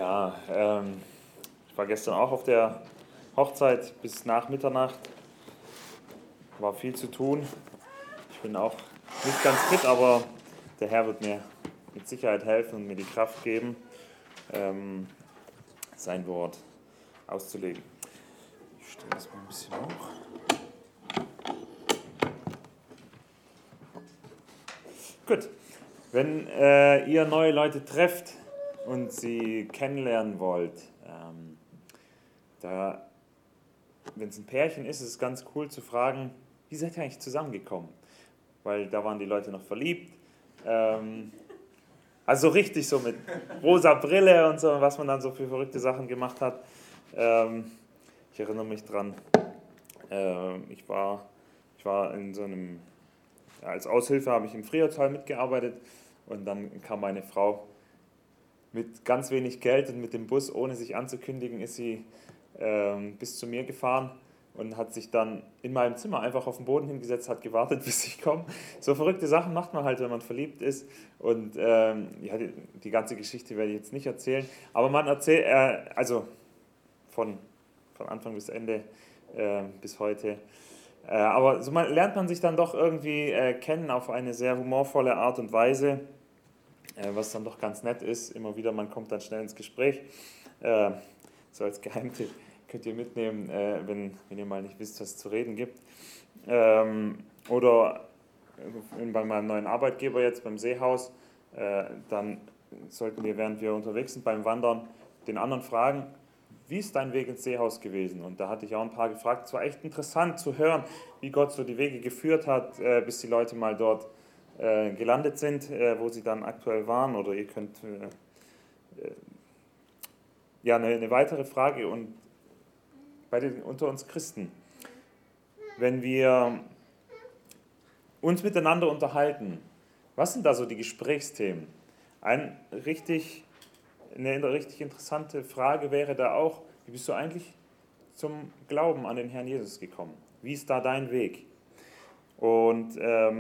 Ja, ich war gestern auch auf der Hochzeit bis nach Mitternacht. War viel zu tun. Ich bin auch nicht ganz fit, aber der Herr wird mir mit Sicherheit helfen und mir die Kraft geben, sein Wort auszulegen. Ich stelle das mal ein bisschen hoch. Gut, wenn ihr neue Leute trefft und sie kennenlernen wollt, wenn es ein Pärchen ist, ist es ganz cool zu fragen, wie seid ihr eigentlich zusammengekommen? Weil da waren die Leute noch verliebt. Also so richtig so mit rosa Brille und so, was man dann so für verrückte Sachen gemacht hat. Ich erinnere mich dran, ich war in so einem, ja, als Aushilfe habe ich im Friedrichsthal mitgearbeitet und dann kam meine Frau mit ganz wenig Geld und mit dem Bus, ohne sich anzukündigen, ist sie bis zu mir gefahren und hat sich dann in meinem Zimmer einfach auf den Boden hingesetzt, hat gewartet, bis ich komme. So verrückte Sachen macht man halt, wenn man verliebt ist. Und ja, die ganze Geschichte werde ich jetzt nicht erzählen, aber man erzählt, also von Anfang bis Ende bis heute. Aber so lernt man sich dann doch irgendwie kennen auf eine sehr humorvolle Art und Weise, was dann doch ganz nett ist. Immer wieder, man kommt dann schnell ins Gespräch. So als Geheimtipp könnt ihr mitnehmen, wenn ihr mal nicht wisst, was es zu reden gibt. Oder bei meinem neuen Arbeitgeber jetzt beim Seehaus, dann sollten wir, während wir unterwegs sind beim Wandern, den anderen fragen, wie ist dein Weg ins Seehaus gewesen? Und da hatte ich auch ein paar gefragt. Es war echt interessant zu hören, wie Gott so die Wege geführt hat, bis die Leute mal dort gelandet sind, wo sie dann aktuell waren. Oder ihr könnt ja eine weitere Frage und unter uns Christen, wenn wir uns miteinander unterhalten, was sind da so die Gesprächsthemen? Eine richtig interessante Frage wäre da auch, wie bist du eigentlich zum Glauben an den Herrn Jesus gekommen? Wie ist da dein Weg? Und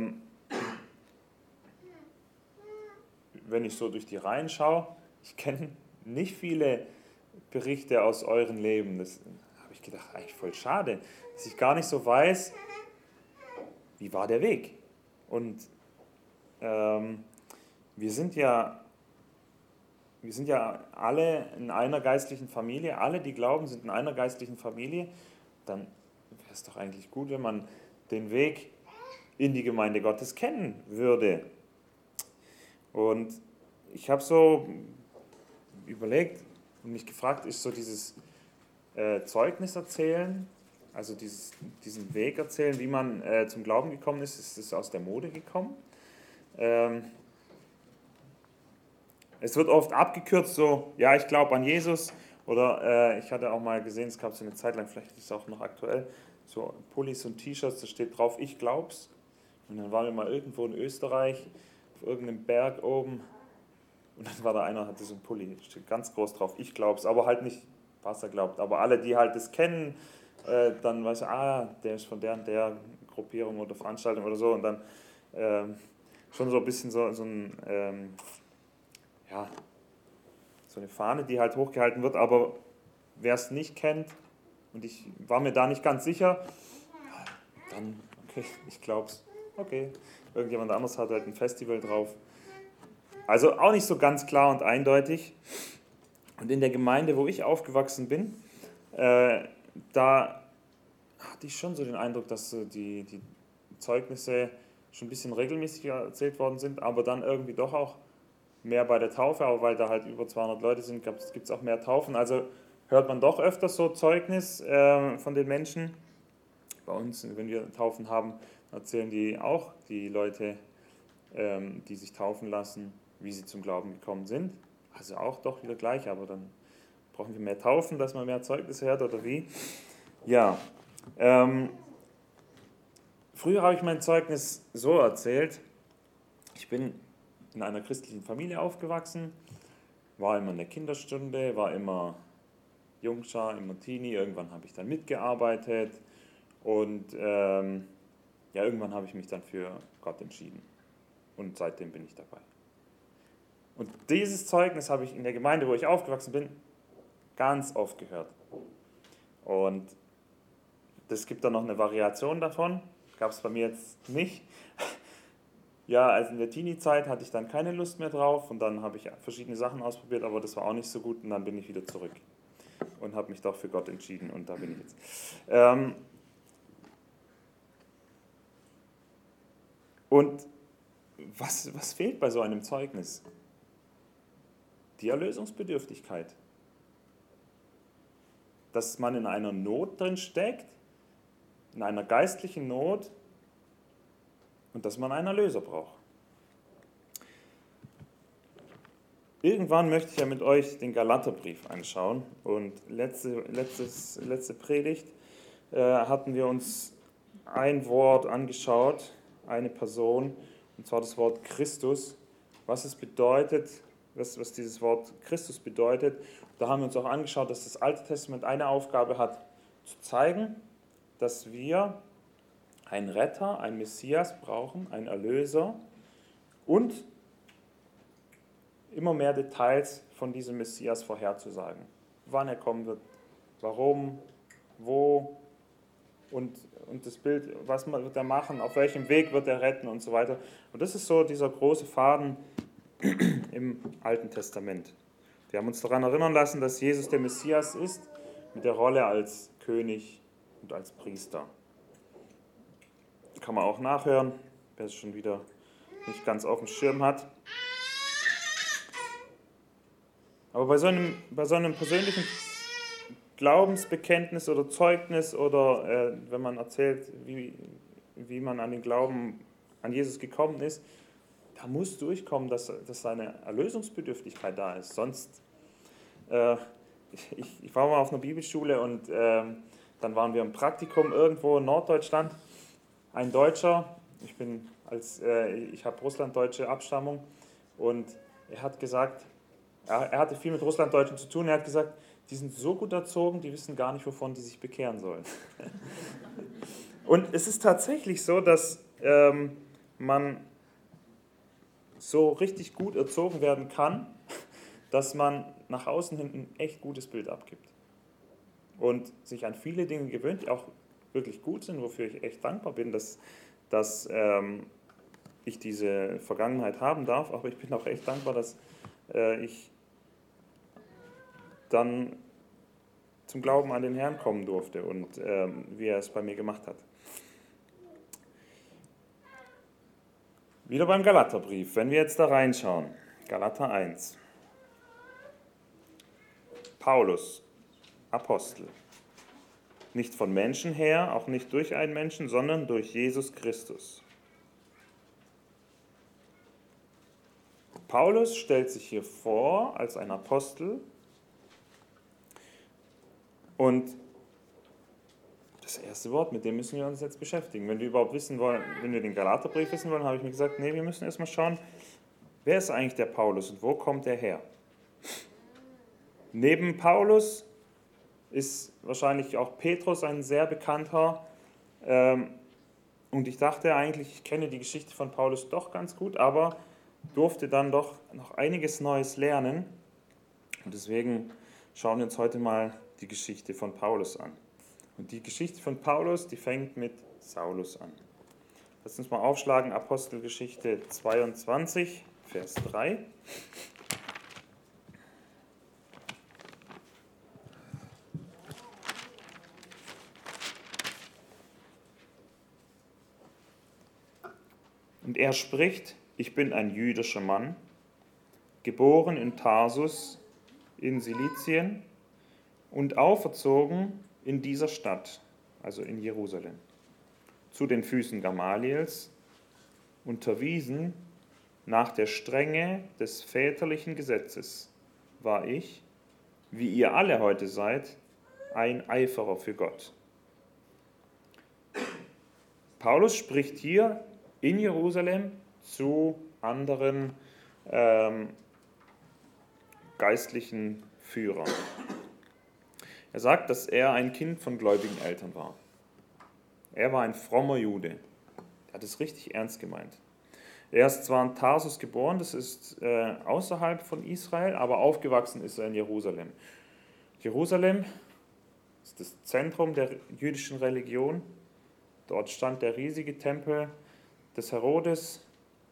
wenn ich so durch die Reihen schaue, ich kenne nicht viele Berichte aus euren Leben. Das habe ich gedacht, eigentlich voll schade, dass ich gar nicht so weiß, wie war der Weg. Und wir sind ja alle in einer geistlichen Familie, alle, die glauben, sind in einer geistlichen Familie. Dann wäre es doch eigentlich gut, wenn man den Weg in die Gemeinde Gottes kennen würde. Und ich habe so überlegt und mich gefragt, ist so dieses Zeugnis erzählen, also diesen Weg erzählen, wie man zum Glauben gekommen ist es aus der Mode gekommen? Es wird oft abgekürzt, so, ja, ich glaube an Jesus. Oder ich hatte auch mal gesehen, es gab so eine Zeit lang, vielleicht ist es auch noch aktuell, so Pullis und T-Shirts, da steht drauf, ich glaub's. Und dann waren wir mal irgendwo in Österreich, auf irgendeinem Berg oben. Und dann war da einer, hatte so einen Pulli, steht ganz groß drauf, ich glaub's. Aber halt nicht, was er glaubt. Aber alle, die halt das kennen, dann weißt du, der ist von der und der Gruppierung oder Veranstaltung oder so. Und dann schon so ein bisschen so ein... ja, so eine Fahne, die halt hochgehalten wird, aber wer es nicht kennt, und ich war mir da nicht ganz sicher, dann, okay, ich glaub's, okay, irgendjemand anderes hat halt ein Festival drauf. Also auch nicht so ganz klar und eindeutig. Und in der Gemeinde, wo ich aufgewachsen bin, da hatte ich schon so den Eindruck, dass so die Zeugnisse schon ein bisschen regelmäßiger erzählt worden sind, aber dann irgendwie doch auch mehr bei der Taufe, aber weil da halt über 200 Leute sind, gibt es auch mehr Taufen. Also hört man doch öfters so Zeugnis von den Menschen. Bei uns, wenn wir Taufen haben, erzählen die auch, die Leute, die sich taufen lassen, wie sie zum Glauben gekommen sind. Also auch doch wieder gleich, aber dann brauchen wir mehr Taufen, dass man mehr Zeugnisse hört, oder wie? Ja, früher habe ich mein Zeugnis so erzählt, ich bin in einer christlichen Familie aufgewachsen, war immer in der Kinderstunde, war immer Jungschar, immer Teenie, irgendwann habe ich dann mitgearbeitet und ja, irgendwann habe ich mich dann für Gott entschieden und seitdem bin ich dabei. Und dieses Zeugnis habe ich in der Gemeinde, wo ich aufgewachsen bin, ganz oft gehört. Und es gibt da noch eine Variation davon, gab es bei mir jetzt nicht. Ja, also in der Teenie-Zeit hatte ich dann keine Lust mehr drauf und dann habe ich verschiedene Sachen ausprobiert, aber das war auch nicht so gut und dann bin ich wieder zurück und habe mich doch für Gott entschieden und da bin ich jetzt. Und was fehlt bei so einem Zeugnis? Die Erlösungsbedürftigkeit. Dass man in einer Not drin steckt, in einer geistlichen Not und dass man einen Erlöser braucht. Irgendwann möchte ich ja mit euch den Galaterbrief anschauen und letzte Predigt hatten wir uns ein Wort angeschaut, eine Person, und zwar das Wort Christus, was es bedeutet, was dieses Wort Christus bedeutet. Da haben wir uns auch angeschaut, dass das Alte Testament eine Aufgabe hat, zu zeigen, dass wir einen Retter, einen Messias brauchen, einen Erlöser und immer mehr Details von diesem Messias vorherzusagen. Wann er kommen wird, warum, wo und das Bild, was wird er machen, auf welchem Weg wird er retten und so weiter. Und das ist so dieser große Faden im Alten Testament. Wir haben uns daran erinnern lassen, dass Jesus der Messias ist, mit der Rolle als König und als Priester. Kann man auch nachhören, wer es schon wieder nicht ganz auf dem Schirm hat. Aber bei so einem persönlichen Glaubensbekenntnis oder Zeugnis oder wenn man erzählt, wie man an den Glauben an Jesus gekommen ist, da muss durchkommen, dass seine Erlösungsbedürftigkeit da ist. Sonst, ich war mal auf einer Bibelschule und dann waren wir im Praktikum irgendwo in Norddeutschland. Ein Deutscher, ich habe russlanddeutsche Abstammung und er hat gesagt, er hatte viel mit Russlanddeutschen zu tun, er hat gesagt, die sind so gut erzogen, die wissen gar nicht, wovon die sich bekehren sollen. Und es ist tatsächlich so, dass man so richtig gut erzogen werden kann, dass man nach außen hin ein echt gutes Bild abgibt. Und sich an viele Dinge gewöhnt, die auch wirklich gut sind, wofür ich echt dankbar bin, dass ich diese Vergangenheit haben darf. Aber ich bin auch echt dankbar, dass ich dann zum Glauben an den Herrn kommen durfte und wie er es bei mir gemacht hat. Wieder beim Galaterbrief, wenn wir jetzt da reinschauen. Galater 1. Paulus, Apostel. Nicht von Menschen her, auch nicht durch einen Menschen, sondern durch Jesus Christus. Paulus stellt sich hier vor als ein Apostel und das erste Wort, mit dem müssen wir uns jetzt beschäftigen. Wenn wir überhaupt wissen wollen, wenn wir den Galaterbrief wissen wollen, habe ich mir gesagt, nee, wir müssen erstmal schauen, wer ist eigentlich der Paulus und wo kommt er her? Neben Paulus ist wahrscheinlich auch Petrus ein sehr bekannter. Und ich dachte eigentlich, ich kenne die Geschichte von Paulus doch ganz gut, aber durfte dann doch noch einiges Neues lernen. Und deswegen schauen wir uns heute mal die Geschichte von Paulus an. Und die Geschichte von Paulus, die fängt mit Saulus an. Lass uns mal aufschlagen, Apostelgeschichte 22, Vers 3. Und er spricht, ich bin ein jüdischer Mann, geboren in Tarsus in Silizien und auferzogen in dieser Stadt, also in Jerusalem, zu den Füßen Gamaliels, unterwiesen nach der Strenge des väterlichen Gesetzes, war ich, wie ihr alle heute seid, ein Eiferer für Gott. Paulus spricht hier in Jerusalem zu anderen geistlichen Führern. Er sagt, dass er ein Kind von gläubigen Eltern war. Er war ein frommer Jude. Er hat es richtig ernst gemeint. Er ist zwar in Tarsus geboren, das ist außerhalb von Israel, aber aufgewachsen ist er in Jerusalem. Jerusalem ist das Zentrum der jüdischen Religion. Dort stand der riesige Tempel des Herodes.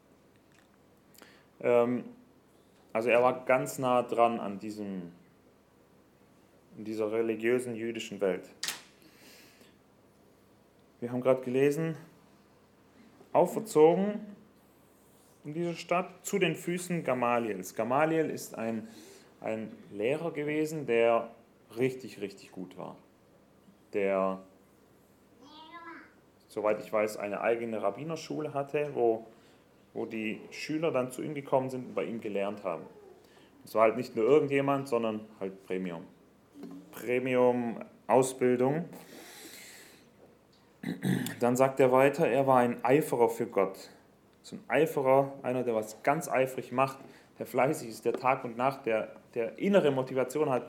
Also er war ganz nah dran an in dieser religiösen jüdischen Welt. Wir haben gerade gelesen, auferzogen in dieser Stadt zu den Füßen Gamaliels. Gamaliel ist ein Lehrer gewesen, der richtig, richtig gut war. Der, soweit ich weiß, eine eigene Rabbinerschule hatte, wo die Schüler dann zu ihm gekommen sind und bei ihm gelernt haben. Es war halt nicht nur irgendjemand, sondern halt Premium. Premium-Ausbildung. Dann sagt er weiter, er war ein Eiferer für Gott. So ein Eiferer, einer, der was ganz eifrig macht, der fleißig ist, der Tag und Nacht, der innere Motivation hat.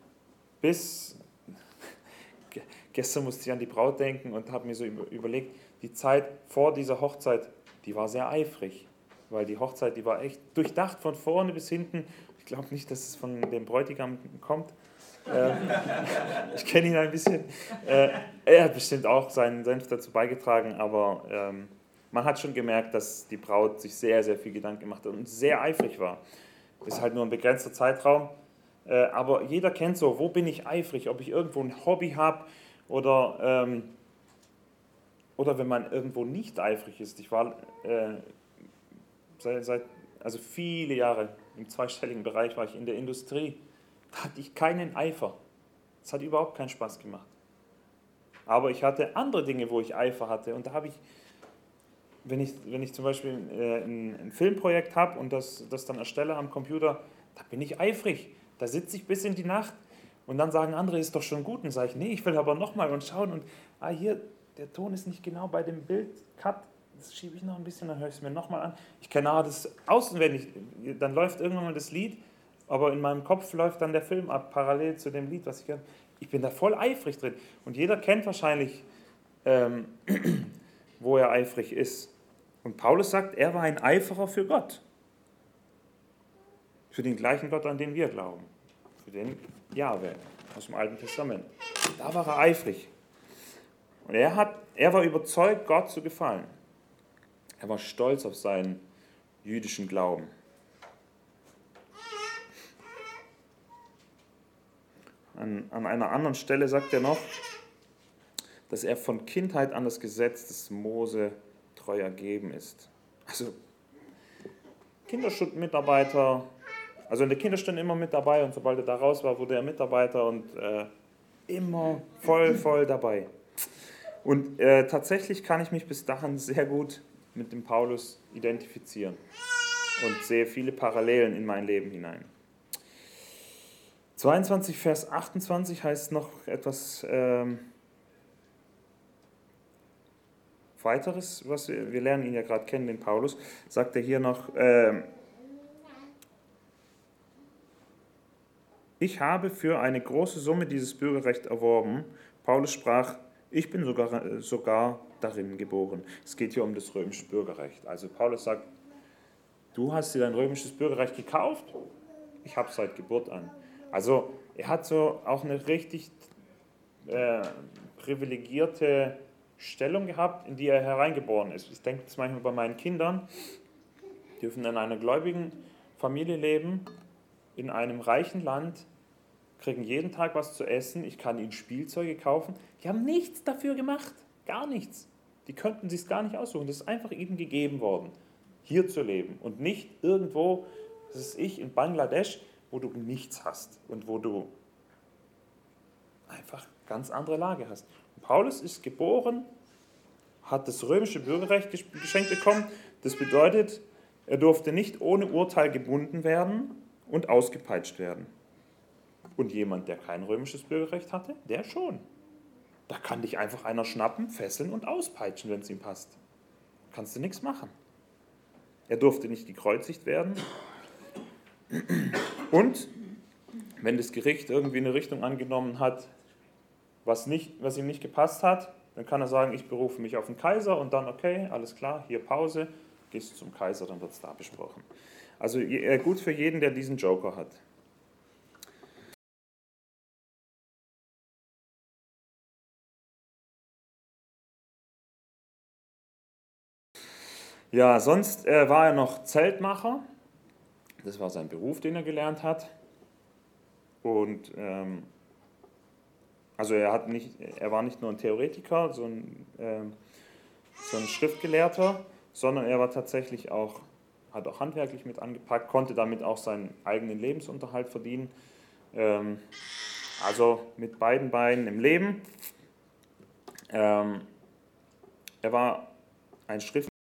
Gestern musste ich an die Braut denken und habe mir so überlegt, die Zeit vor dieser Hochzeit, die war sehr eifrig, weil die Hochzeit, die war echt durchdacht von vorne bis hinten. Ich glaube nicht, dass es von dem Bräutigam kommt. Ich kenne ihn ein bisschen. Er hat bestimmt auch seinen Senf dazu beigetragen, aber man hat schon gemerkt, dass die Braut sich sehr, sehr viel Gedanken gemacht hat und sehr eifrig war. Das ist halt nur ein begrenzter Zeitraum, aber jeder kennt so, wo bin ich eifrig, ob ich irgendwo ein Hobby habe oder wenn man irgendwo nicht eifrig ist. Ich war also viele Jahre im zweistelligen Bereich war ich in der Industrie. Da hatte ich keinen Eifer. Es hat überhaupt keinen Spaß gemacht. Aber ich hatte andere Dinge, wo ich Eifer hatte. Und da habe ich, wenn ich zum Beispiel ein Filmprojekt habe und das dann erstelle am Computer, da bin ich eifrig. Da sitze ich bis in die Nacht und dann sagen andere, ist doch schon gut. Und sage ich, nee, ich will aber nochmal und schauen. Und hier, der Ton ist nicht genau bei dem Bild. Cut, das schiebe ich noch ein bisschen, dann höre ich es mir nochmal an. Ich kenne das auswendig. Dann läuft irgendwann mal das Lied. Aber in meinem Kopf läuft dann der Film ab, parallel zu dem Lied, was ich kann. Ich bin da voll eifrig drin. Und jeder kennt wahrscheinlich, wo er eifrig ist. Und Paulus sagt, er war ein Eiferer für Gott. Für den gleichen Gott, an den wir glauben. Für den Jahwe aus dem Alten Testament. Da war er eifrig. Und er war überzeugt, Gott zu gefallen. Er war stolz auf seinen jüdischen Glauben. An einer anderen Stelle sagt er noch, dass er von Kindheit an das Gesetz des Mose treu ergeben ist. Also Kinderstundenmitarbeiter, also in der Kinderstunde immer mit dabei und sobald er da raus war, wurde er Mitarbeiter und immer voll dabei. Und tatsächlich kann ich mich bis dahin sehr gut mit dem Paulus identifizieren und sehe viele Parallelen in mein Leben hinein. 22, Vers 28 heißt noch etwas weiteres, was wir lernen ihn ja gerade kennen, den Paulus, sagt er hier noch, ich habe für eine große Summe dieses Bürgerrecht erworben. Paulus sprach, ich bin sogar darin geboren. Es geht hier um das römische Bürgerrecht. Also Paulus sagt, du hast dir dein römisches Bürgerrecht gekauft, ich habe es seit Geburt an. Also er hat so auch eine richtig privilegierte Stellung gehabt, in die er hereingeboren ist. Ich denke das manchmal bei meinen Kindern, die dürfen in einer gläubigen Familie leben, in einem reichen Land, kriegen jeden Tag was zu essen, ich kann ihnen Spielzeuge kaufen. Die haben nichts dafür gemacht, gar nichts. Die könnten sich es gar nicht aussuchen. Das ist einfach ihnen gegeben worden, hier zu leben und nicht irgendwo, das ist ich, in Bangladesch, wo du nichts hast und wo du einfach ganz andere Lage hast. Und Paulus ist geboren, hat das römische Bürgerrecht geschenkt bekommen. Das bedeutet, er durfte nicht ohne Urteil gebunden werden und ausgepeitscht werden. Und jemand, der kein römisches Bürgerrecht hatte, der schon. Da kann dich einfach einer schnappen, fesseln und auspeitschen, wenn es ihm passt. Kannst du nichts machen. Er durfte nicht gekreuzigt werden. Und wenn das Gericht irgendwie eine Richtung angenommen hat, was ihm nicht gepasst hat, dann kann er sagen, ich berufe mich auf den Kaiser und dann, okay, alles klar, hier Pause, gehst du zum Kaiser, dann wird es da besprochen. Also gut für jeden, der diesen Joker hat. Ja, sonst war er noch Zeltmacher. Das war sein Beruf, den er gelernt hat. Und also er war nicht nur ein Theoretiker, so ein Schriftgelehrter, sondern er war tatsächlich hat auch handwerklich mit angepackt, konnte damit auch seinen eigenen Lebensunterhalt verdienen. Also mit beiden Beinen im Leben. Er war ein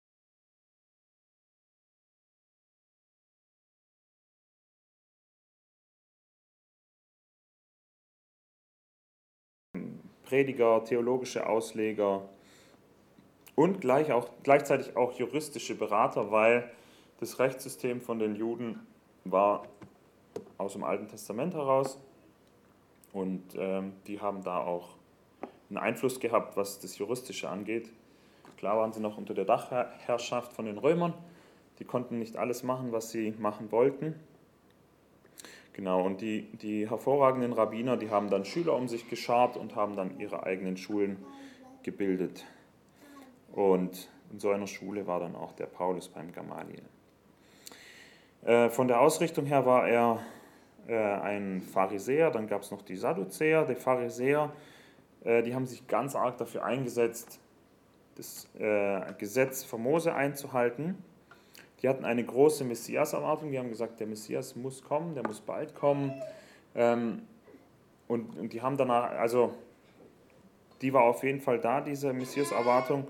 Prediger, theologische Ausleger und gleichzeitig auch juristische Berater, weil das Rechtssystem von den Juden war aus dem Alten Testament heraus und die haben da auch einen Einfluss gehabt, was das Juristische angeht. Klar waren sie noch unter der Dachherrschaft von den Römern, die konnten nicht alles machen, was sie machen wollten. Genau, und die hervorragenden Rabbiner, die haben dann Schüler um sich geschart und haben dann ihre eigenen Schulen gebildet. Und in so einer Schule war dann auch der Paulus beim Gamaliel. Von der Ausrichtung her war er ein Pharisäer, dann gab es noch die Sadduzäer. Die Pharisäer, die haben sich ganz arg dafür eingesetzt, das Gesetz von Mose einzuhalten. Die hatten eine große Messias-Erwartung, die haben gesagt, der Messias muss kommen, der muss bald kommen. Und die haben danach, also die war auf jeden Fall da, diese Messias-Erwartung.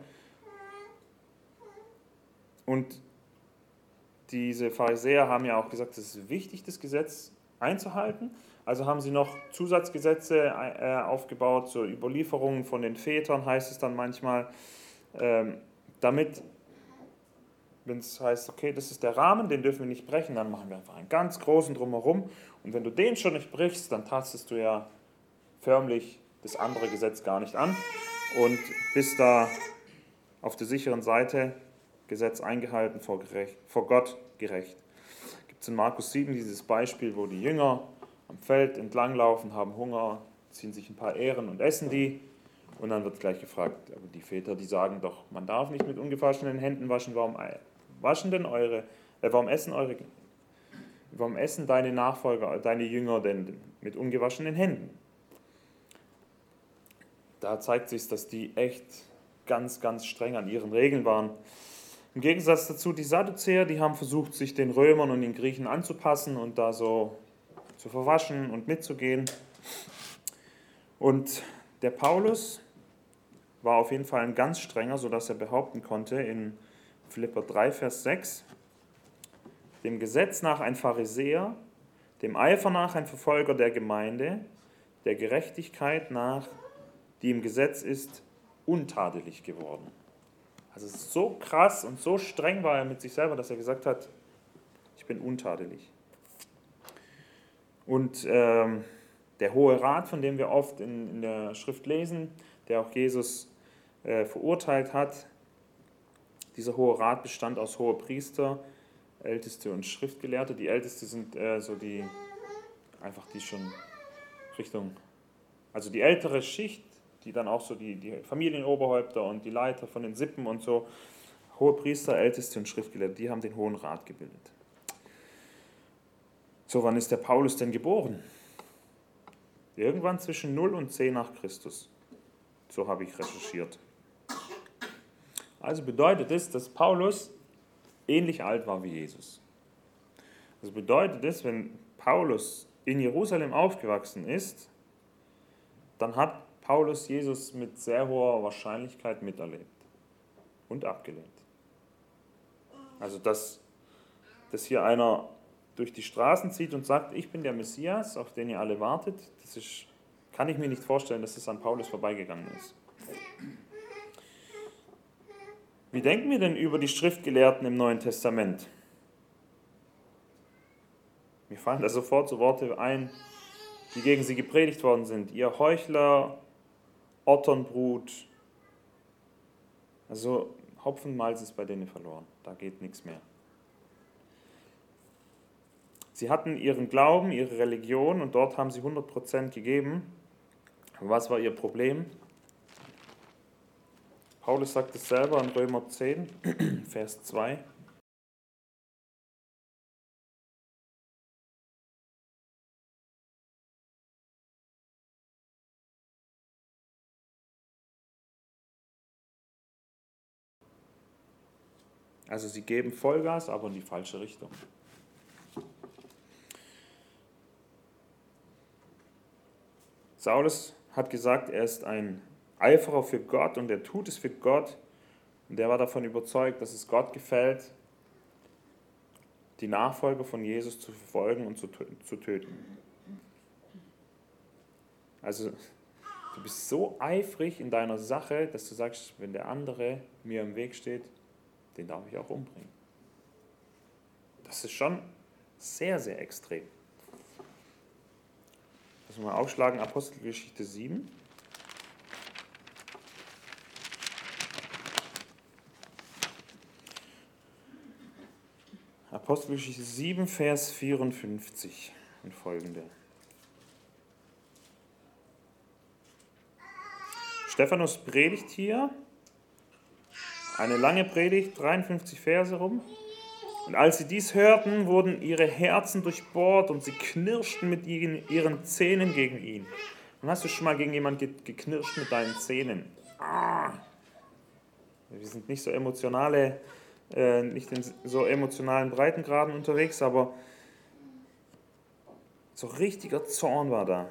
Und diese Pharisäer haben ja auch gesagt, es ist wichtig, das Gesetz einzuhalten. Also haben sie noch Zusatzgesetze aufgebaut, so Überlieferungen von den Vätern, heißt es dann manchmal, damit, wenn es heißt, okay, das ist der Rahmen, den dürfen wir nicht brechen, dann machen wir einfach einen ganz großen Drumherum. Und wenn du den schon nicht brichst, dann tastest du ja förmlich das andere Gesetz gar nicht an und bist da auf der sicheren Seite, Gesetz eingehalten, vor Gott gerecht. Gibt es in Markus 7 dieses Beispiel, wo die Jünger am Feld entlanglaufen, haben Hunger, ziehen sich ein paar Ähren und essen die. Und dann wird gleich gefragt, aber die Väter, die sagen doch, man darf nicht mit ungewaschenen Händen waschen, warum essen deine Nachfolger, deine Jünger denn mit ungewaschenen Händen? Da zeigt sich, dass die echt ganz, ganz streng an ihren Regeln waren. Im Gegensatz dazu die Sadduzäer, die haben versucht, sich den Römern und den Griechen anzupassen und da so zu verwaschen und mitzugehen. Und der Paulus war auf jeden Fall ein ganz strenger, sodass er behaupten konnte in Philipper 3, Vers 6, dem Gesetz nach ein Pharisäer, dem Eifer nach ein Verfolger der Gemeinde, der Gerechtigkeit nach, die im Gesetz ist, untadelig geworden. Also so krass und so streng war er mit sich selber, dass er gesagt hat, ich bin untadelig. Und der Hohe Rat, von dem wir oft in der Schrift lesen, der auch Jesus verurteilt hat, dieser Hohe Rat bestand aus Hohepriester, Älteste und Schriftgelehrte. Die Älteste sind so die schon Richtung, also die ältere Schicht, die dann auch so die Familienoberhäupter und die Leiter von den Sippen und so, Hohepriester, Älteste und Schriftgelehrte, die haben den Hohen Rat gebildet. So, wann ist der Paulus denn geboren? Irgendwann zwischen 0 und 10 nach Christus. So habe ich recherchiert. Also bedeutet es, dass Paulus ähnlich alt war wie Jesus. Das bedeutet es, wenn Paulus in Jerusalem aufgewachsen ist, dann hat Paulus Jesus mit sehr hoher Wahrscheinlichkeit miterlebt und abgelehnt. Also dass hier einer durch die Straßen zieht und sagt, ich bin der Messias, auf den ihr alle wartet, kann ich mir nicht vorstellen, dass es an Paulus vorbeigegangen ist. Wie denken wir denn über die Schriftgelehrten im Neuen Testament? Mir fallen da sofort so Worte ein, die gegen sie gepredigt worden sind. Ihr Heuchler, Otternbrut. Also Hopfen, Malz ist bei denen verloren. Da geht nichts mehr. Sie hatten ihren Glauben, ihre Religion und dort haben sie 100% gegeben. Was war ihr Problem? Paulus sagt es selber in Römer 10, Vers 2. Also sie geben Vollgas, aber in die falsche Richtung. Saulus hat gesagt, er ist ein Eiferer für Gott und er tut es für Gott. Und er war davon überzeugt, dass es Gott gefällt, die Nachfolger von Jesus zu verfolgen und zu töten. Also du bist so eifrig in deiner Sache, dass du sagst, wenn der andere mir im Weg steht, den darf ich auch umbringen. Das ist schon sehr, sehr extrem. Lass uns mal aufschlagen, Apostelgeschichte 7. Apostelgeschichte 7, Vers 54 und folgende. Stephanus predigt hier, eine lange Predigt, 53 Verse rum. Und als sie dies hörten, wurden ihre Herzen durchbohrt und sie knirschten mit ihren Zähnen gegen ihn. Und hast du schon mal gegen jemanden geknirscht mit deinen Zähnen? Wir sind nicht so nicht in so emotionalen Breitengraden unterwegs, aber so richtiger Zorn war da.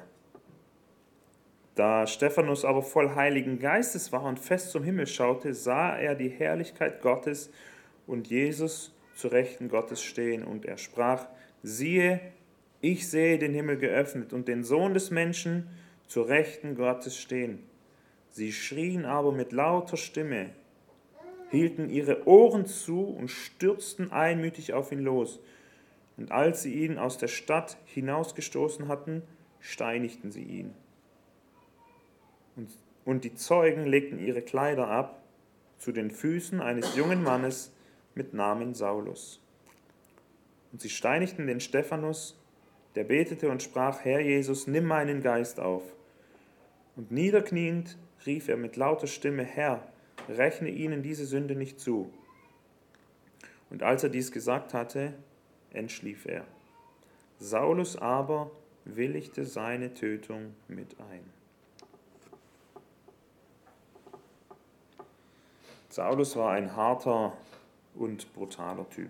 Da Stephanus aber voll Heiligen Geistes war und fest zum Himmel schaute, sah er die Herrlichkeit Gottes und Jesus zu Rechten Gottes stehen. Und er sprach, siehe, ich sehe den Himmel geöffnet und den Sohn des Menschen zu Rechten Gottes stehen. Sie schrien aber mit lauter Stimme, hielten ihre Ohren zu und stürzten einmütig auf ihn los. Und als sie ihn aus der Stadt hinausgestoßen hatten, steinigten sie ihn. Und die Zeugen legten ihre Kleider ab zu den Füßen eines jungen Mannes mit Namen Saulus. Und sie steinigten den Stephanus, der betete und sprach, Herr Jesus, nimm meinen Geist auf. Und niederkniend rief er mit lauter Stimme, Herr, rechne ihnen diese Sünde nicht zu. Und als er dies gesagt hatte, entschlief er. Saulus aber willigte seine Tötung mit ein. Saulus war ein harter und brutaler Typ.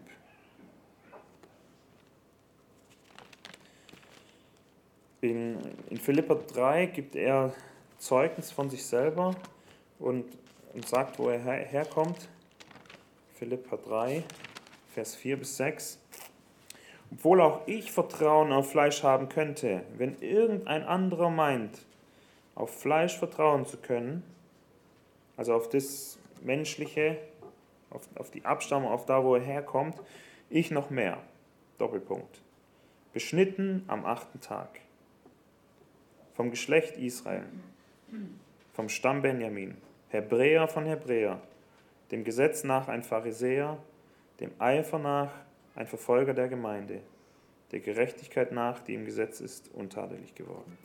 In Philipper 3 gibt er Zeugnis von sich selber und sagt, wo er herkommt. Philipper 3, Vers 4 bis 6. Obwohl auch ich Vertrauen auf Fleisch haben könnte, wenn irgendein anderer meint, auf Fleisch vertrauen zu können, also auf das Menschliche, auf die Abstammung, auf da, wo er herkommt, ich noch mehr. Doppelpunkt. Beschnitten am 8. Tag. Vom Geschlecht Israel. Vom Stamm Benjamin. Hebräer von Hebräer. Dem Gesetz nach ein Pharisäer. Dem Eifer nach ein Verfolger der Gemeinde. Der Gerechtigkeit nach, die im Gesetz ist, untadelig geworden.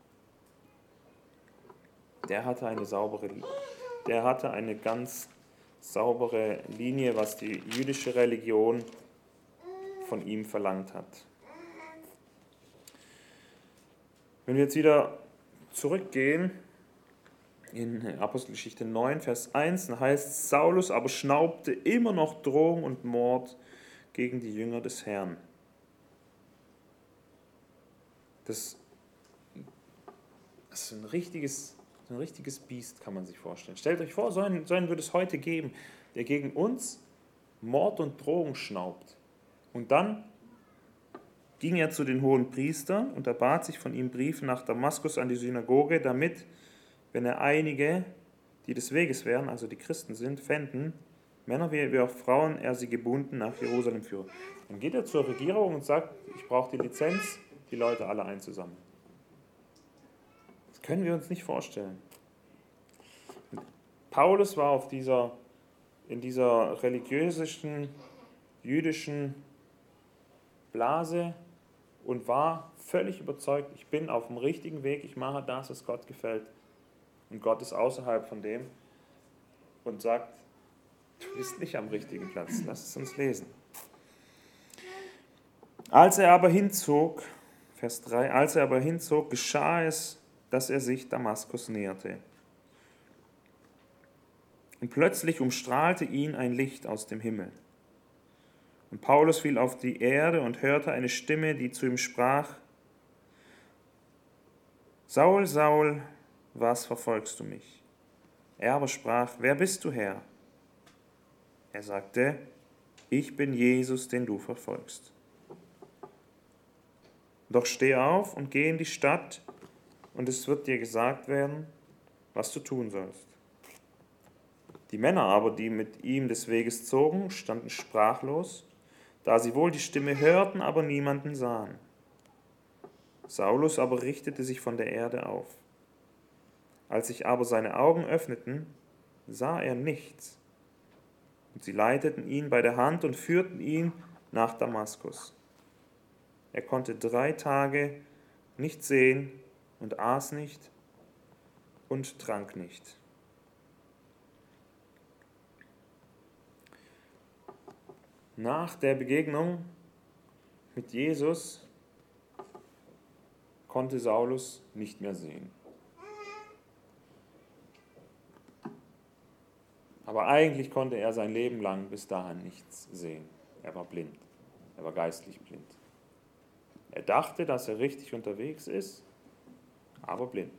Der hatte eine ganz saubere Linie, was die jüdische Religion von ihm verlangt hat. Wenn wir jetzt wieder zurückgehen in Apostelgeschichte 9, Vers 1, dann heißt, Saulus aber schnaubte immer noch Drohung und Mord gegen die Jünger des Herrn. Das ist ein richtiges Biest, kann man sich vorstellen. Stellt euch vor, so einen würde es heute geben, der gegen uns Mord und Drohung schnaubt. Und dann ging er zu den hohen Priestern und erbat sich von ihm Briefe nach Damaskus an die Synagoge, damit, wenn er einige, die des Weges wären, also die Christen sind, fänden, Männer wie auch Frauen, er sie gebunden nach Jerusalem führe. Dann geht er zur Regierung und sagt, ich brauche die Lizenz, die Leute alle einzusammeln. Das können wir uns nicht vorstellen. Und Paulus war auf dieser in dieser religiösen, jüdischen Blase und war völlig überzeugt, ich bin auf dem richtigen Weg, ich mache das, was Gott gefällt. Und Gott ist außerhalb von dem und sagt, du bist nicht am richtigen Platz. Lass es uns lesen. Als er aber hinzog, Vers 3, als er aber hinzog, geschah es, dass er sich Damaskus näherte. Und plötzlich umstrahlte ihn ein Licht aus dem Himmel. Und Paulus fiel auf die Erde und hörte eine Stimme, die zu ihm sprach, Saul, Saul, was verfolgst du mich? Er aber sprach, wer bist du, Herr? Er sagte, ich bin Jesus, den du verfolgst. Doch steh auf und geh in die Stadt, und es wird dir gesagt werden, was du tun sollst. Die Männer aber, die mit ihm des Weges zogen, standen sprachlos, da sie wohl die Stimme hörten, aber niemanden sahen. Saulus aber richtete sich von der Erde auf. Als sich aber seine Augen öffneten, sah er nichts. Und sie leiteten ihn bei der Hand und führten ihn nach Damaskus. Er konnte 3 Tage nicht sehen und aß nicht und trank nicht. Nach der Begegnung mit Jesus konnte Saulus nicht mehr sehen. Aber eigentlich konnte er sein Leben lang bis dahin nichts sehen. Er war blind. Er war geistlich blind. Er dachte, dass er richtig unterwegs ist, aber blind.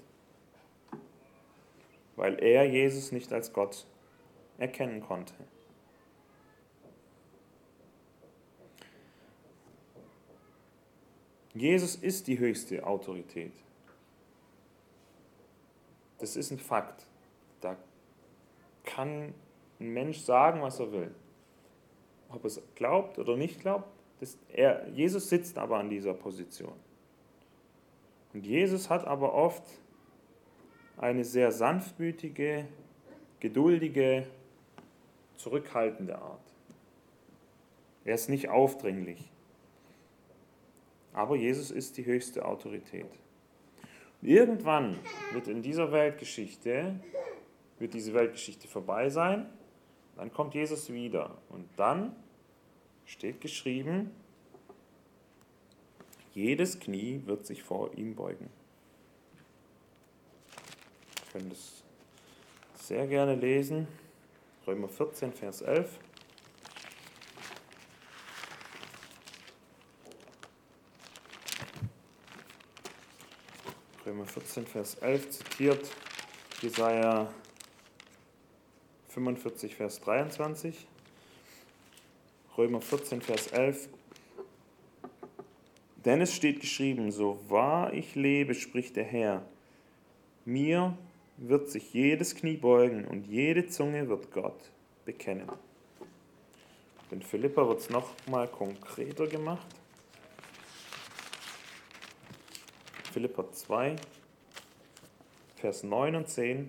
Weil er Jesus nicht als Gott erkennen konnte. Jesus ist die höchste Autorität. Das ist ein Fakt. Da kann ein Mensch sagen, was er will. Ob es glaubt oder nicht glaubt, Jesus sitzt aber an dieser Position. Und Jesus hat aber oft eine sehr sanftmütige, geduldige, zurückhaltende Art. Er ist nicht aufdringlich. Aber Jesus ist die höchste Autorität. Und irgendwann wird diese Weltgeschichte vorbei sein, dann kommt Jesus wieder und dann steht geschrieben, jedes Knie wird sich vor ihm beugen. Wir können das sehr gerne lesen, Römer 14, Vers 11. Römer 14, Vers 11 zitiert Jesaja 45, Vers 23. Römer 14, Vers 11. Denn es steht geschrieben, so wahr ich lebe, spricht der Herr, mir wird sich jedes Knie beugen und jede Zunge wird Gott bekennen. In Philipper wird es noch mal konkreter gemacht. Philipper 2, Vers 9 und 10.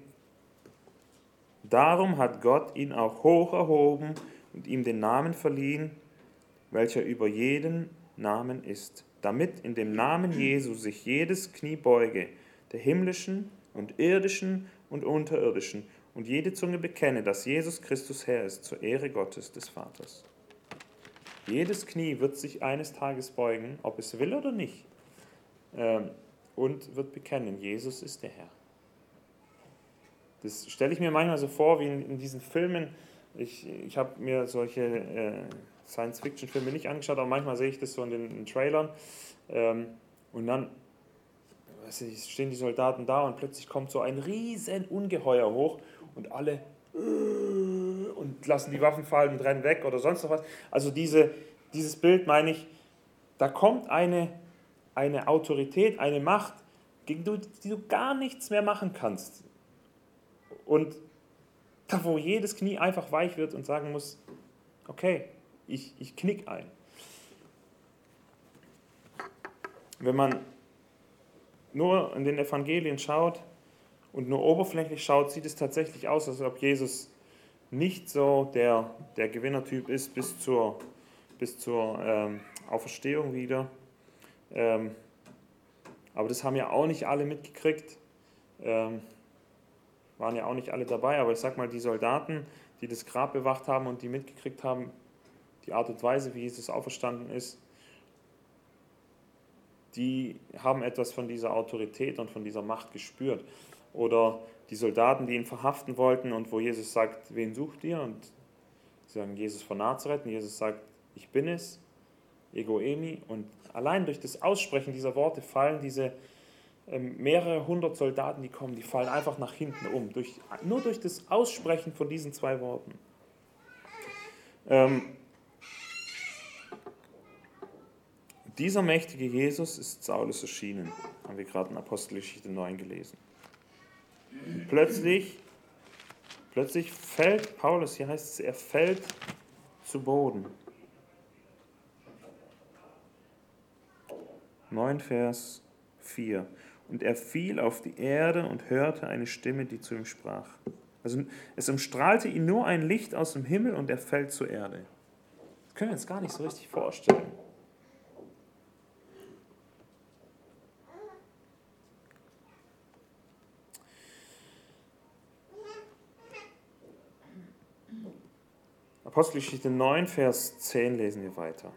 Darum hat Gott ihn auch hoch erhoben und ihm den Namen verliehen, welcher über jeden Namen ist, damit in dem Namen Jesu sich jedes Knie beuge, der himmlischen und irdischen und unterirdischen, und jede Zunge bekenne, dass Jesus Christus Herr ist, zur Ehre Gottes des Vaters. Jedes Knie wird sich eines Tages beugen, ob es will oder nicht, und wird bekennen, Jesus ist der Herr. Das stelle ich mir manchmal so vor, wie in diesen Filmen. Ich habe mir solche Science-Fiction-Filme nicht angeschaut, aber manchmal sehe ich das so in den Trailern. Und dann stehen die Soldaten da und plötzlich kommt so ein riesen Ungeheuer hoch und alle und lassen die Waffen fallen und rennen weg oder sonst noch was. Also dieses Bild meine ich, da kommt eine Autorität, eine Macht, gegen die du gar nichts mehr machen kannst. Und da, wo jedes Knie einfach weich wird und sagen muss, okay, ich knick ein. Wenn man nur in den Evangelien schaut und nur oberflächlich schaut, sieht es tatsächlich aus, als ob Jesus nicht so der Gewinnertyp ist bis zur Auferstehung wieder. Aber das haben ja auch nicht alle mitgekriegt, waren ja auch nicht alle dabei, aber ich sag mal, die Soldaten, die das Grab bewacht haben und die mitgekriegt haben, die Art und Weise, wie Jesus auferstanden ist, die haben etwas von dieser Autorität und von dieser Macht gespürt. Oder die Soldaten, die ihn verhaften wollten und wo Jesus sagt, wen sucht ihr? Und sie sagen, Jesus von Nazareth. Und Jesus sagt, ich bin es, Ego Eimi. Und allein durch das Aussprechen dieser Worte fallen diese mehrere hundert Soldaten, die kommen, die fallen einfach nach hinten um. Nur durch das Aussprechen von diesen zwei Worten. Dieser mächtige Jesus ist Saulus erschienen, haben wir gerade in Apostelgeschichte 9 gelesen. Und plötzlich fällt Paulus, hier heißt es, er fällt zu Boden. 9 Vers 4. Und er fiel auf die Erde und hörte eine Stimme, die zu ihm sprach. Also es umstrahlte ihn nur ein Licht aus dem Himmel und er fällt zur Erde. Das können wir uns gar nicht so richtig vorstellen. Apostelgeschichte 9, Vers 10 lesen wir weiter.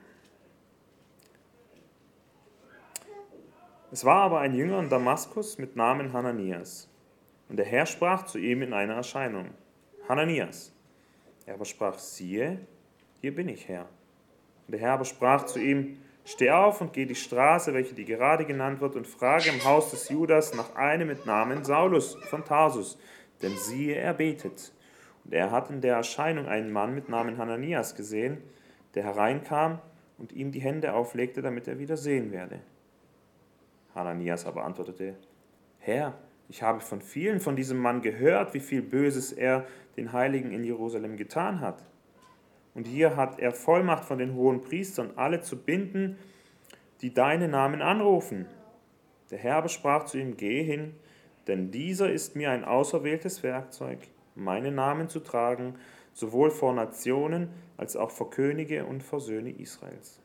Es war aber ein Jünger in Damaskus mit Namen Hananias. Und der Herr sprach zu ihm in einer Erscheinung: Hananias. Er aber sprach: Siehe, hier bin ich, Herr. Und der Herr aber sprach zu ihm: Steh auf und geh die Straße, welche die gerade genannt wird, und frage im Haus des Judas nach einem mit Namen Saulus von Tarsus, denn siehe, er betet. Und er hat in der Erscheinung einen Mann mit Namen Hananias gesehen, der hereinkam und ihm die Hände auflegte, damit er wieder sehen werde. Hananias aber antwortete: Herr, ich habe von vielen von diesem Mann gehört, wie viel Böses er den Heiligen in Jerusalem getan hat. Und hier hat er Vollmacht von den hohen Priestern, alle zu binden, die deinen Namen anrufen. Der Herr aber sprach zu ihm: Geh hin, denn dieser ist mir ein auserwähltes Werkzeug, meinen Namen zu tragen, sowohl vor Nationen als auch vor Könige und vor Söhne Israels.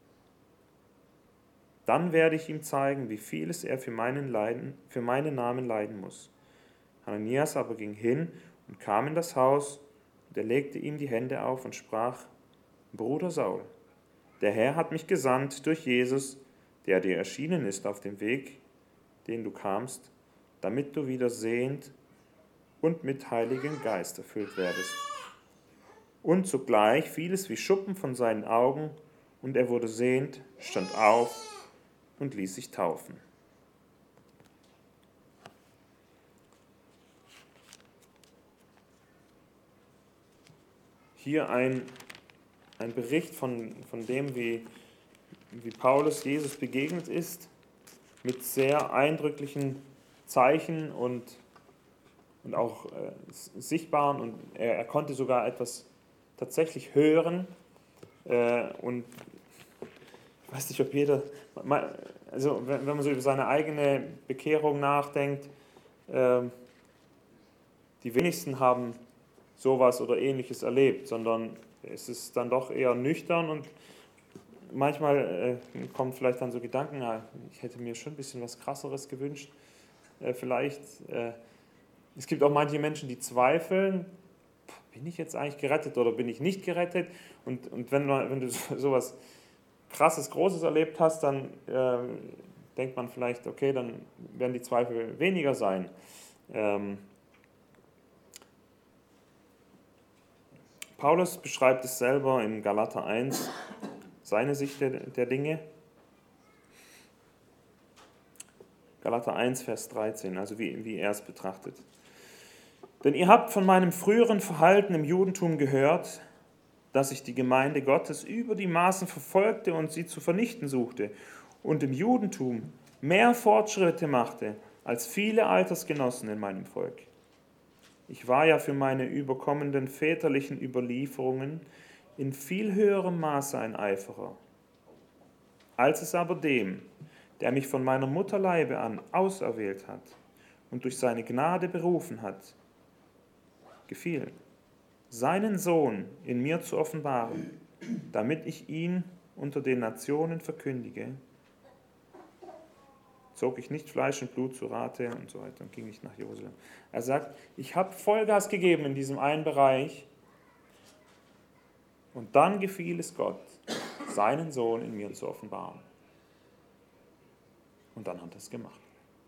Dann werde ich ihm zeigen, wie vieles er für meinen Namen leiden muss. Hananias aber ging hin und kam in das Haus, und er legte ihm die Hände auf und sprach: Bruder Saul, der Herr hat mich gesandt durch Jesus, der dir erschienen ist auf dem Weg, den du kamst, damit du wieder sehend und mit Heiligen Geist erfüllt werdest. Und zugleich fiel es wie Schuppen von seinen Augen, und er wurde sehend, stand auf und ließ sich taufen. Hier ein Bericht von dem, wie Paulus Jesus begegnet ist, mit sehr eindrücklichen Zeichen und auch sichtbaren, und er konnte sogar etwas tatsächlich hören, und ich weiß nicht, ob jeder, also wenn man so über seine eigene Bekehrung nachdenkt, die wenigsten haben sowas oder Ähnliches erlebt, sondern es ist dann doch eher nüchtern, und manchmal kommen vielleicht dann so Gedanken, ich hätte mir schon ein bisschen was Krasseres gewünscht, vielleicht. Es gibt auch manche Menschen, die zweifeln, bin ich jetzt eigentlich gerettet oder bin ich nicht gerettet? Und wenn du sowas Krasses, Großes erlebt hast, dann denkt man vielleicht, okay, dann werden die Zweifel weniger sein. Paulus beschreibt es selber in Galater 1, seine Sicht der Dinge. Galater 1, Vers 13, also wie er es betrachtet. Denn ihr habt von meinem früheren Verhalten im Judentum gehört, dass ich die Gemeinde Gottes über die Maßen verfolgte und sie zu vernichten suchte und im Judentum mehr Fortschritte machte als viele Altersgenossen in meinem Volk. Ich war ja für meine überkommenen väterlichen Überlieferungen in viel höherem Maße ein Eiferer. Als es aber dem, der mich von meiner Mutterleibe an auserwählt hat und durch seine Gnade berufen hat, gefiel, seinen Sohn in mir zu offenbaren, damit ich ihn unter den Nationen verkündige, zog ich nicht Fleisch und Blut zu Rate und so weiter und ging nicht nach Jerusalem. Er sagt, ich habe Vollgas gegeben in diesem einen Bereich und dann gefiel es Gott, seinen Sohn in mir zu offenbaren. Und dann hat er es gemacht.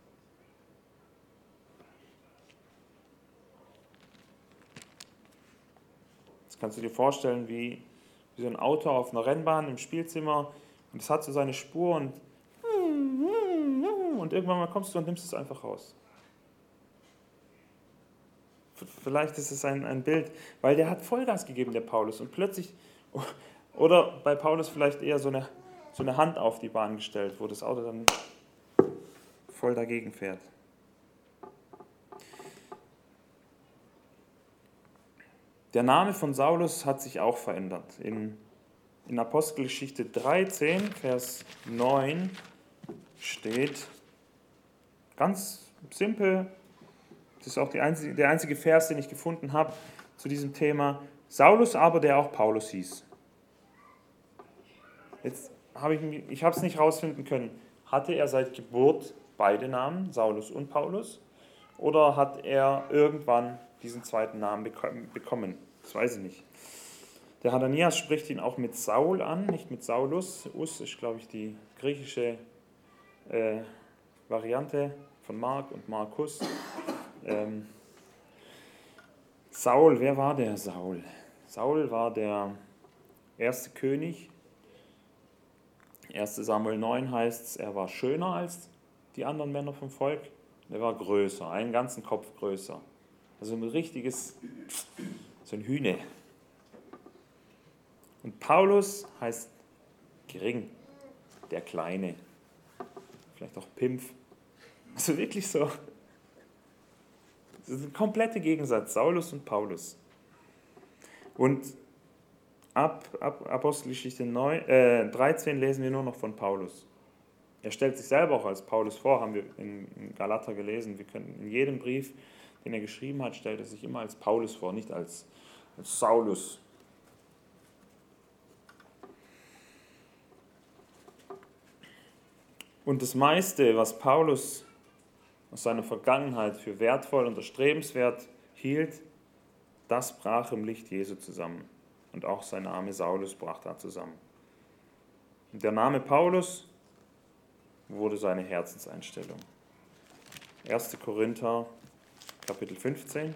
Jetzt kannst du dir vorstellen, wie so ein Auto auf einer Rennbahn im Spielzimmer und es hat so seine Spur und irgendwann mal kommst du und nimmst es einfach raus. Vielleicht ist es ein Bild, weil der hat Vollgas gegeben, der Paulus, und plötzlich, oder bei Paulus vielleicht eher so eine Hand auf die Bahn gestellt, wo das Auto dann voll dagegen fährt. Der Name von Saulus hat sich auch verändert. In Apostelgeschichte 13, Vers 9 steht, ganz simpel, das ist auch der einzige Vers, den ich gefunden habe zu diesem Thema, Saulus aber, der auch Paulus hieß. Jetzt habe ich es nicht rausfinden können. Hatte er seit Geburt beide Namen, Saulus und Paulus, oder hat er irgendwann diesen zweiten Namen bekommen? Das weiß ich nicht. Der Hananias spricht ihn auch mit Saul an, nicht mit Saulus. Us ist, glaube ich, die griechische Variante von Mark und Markus. Saul, wer war der Saul? Saul war der erste König. 1. Samuel 9 heißt es, er war schöner als die anderen Männer vom Volk. Er war größer, einen ganzen Kopf größer. Also ein richtiges, so ein Hühne. Und Paulus heißt gering, der Kleine. Vielleicht auch Pimpf. Also wirklich so. Das ist ein kompletter Gegensatz, Saulus und Paulus. Und ab Apostelgeschichte 13 lesen wir nur noch von Paulus. Er stellt sich selber auch als Paulus vor, haben wir in Galater gelesen. Wir können in jedem Brief, den er geschrieben hat, stellt er sich immer als Paulus vor, nicht als Saulus. Und das meiste, was Paulus aus seiner Vergangenheit für wertvoll und erstrebenswert hielt, das brach im Licht Jesu zusammen. Und auch sein Name Saulus brach da zusammen. Und der Name Paulus wurde seine Herzenseinstellung. 1. Korinther, Kapitel 15.